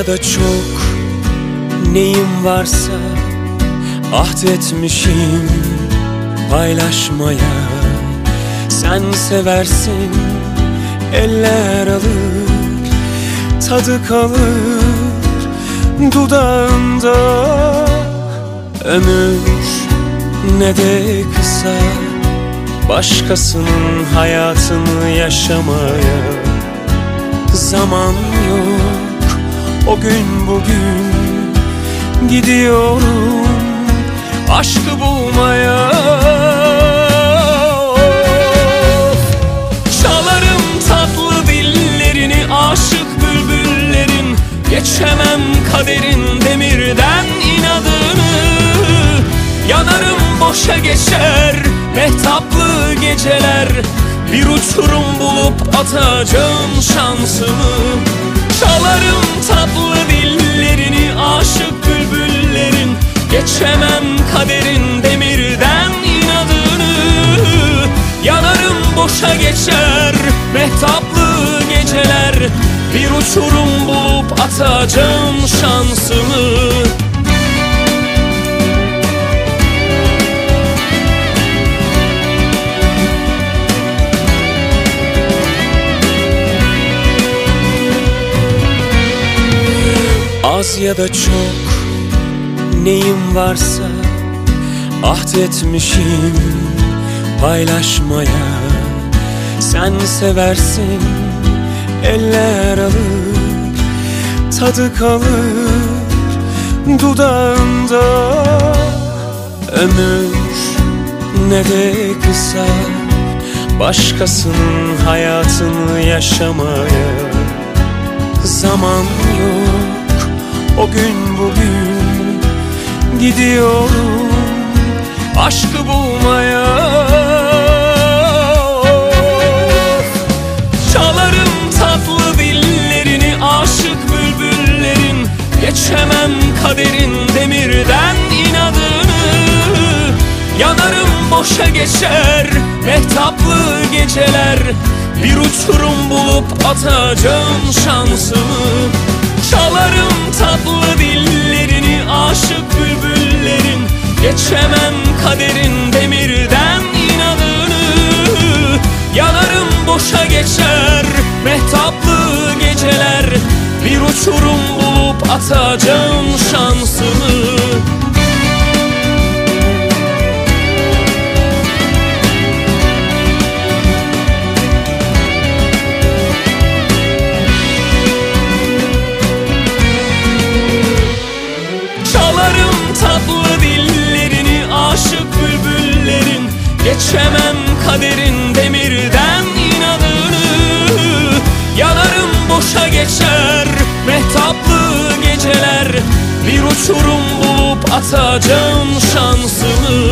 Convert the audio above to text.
ya da çok neyim varsa ahdetmişim paylaşmaya. Sen seversin, eller alır, tadı kalır dudağında. Ömür ne de kısa, başkasının hayatını yaşamaya. Zaman yok o gün bugün, gidiyorum aşkı bulmaya. Çalarım tatlı dillerini aşık bülbüllerin, geçemem kaderin demirden inadını. Yanarım boşa geçer mehtaplı geceler, bir uçurum bulup atacağım şansımı. Çalarım tatlı dillerini aşık bülbüllerin, geçemem kaderin demirden inadını. Yanarım boşa geçer mehtaplı geceler, bir uçurum bulup atacağım şansımı. Az ya da çok neyim varsa ahdetmişim paylaşmaya. Sen seversin, eller alır, tadı kalır dudağında. Ömür ne de kısa, başkasının hayatını yaşamaya. Zaman yok o gün bugün, gidiyorum aşkı bulmaya. Çalarım tatlı dillerini aşık bülbüllerin, geçemem kaderin demirden inadını. Yanarım boşa geçer mehtaplı geceler, bir uçurum bulup atacağım şansımı. Çalarım tatlı dillerini aşık bülbüllerin, geçemem kaderin demirden inadını. Yanarım boşa geçer mehtaplı geceler, bir uçurum bulup atacağım şansımı. Tatlı dillerini aşık bülbüllerin, geçemem kaderin demirden inadını. Yanarım boşa geçer mehtaplı geceler, bir uçurum bulup atacağım şansımı.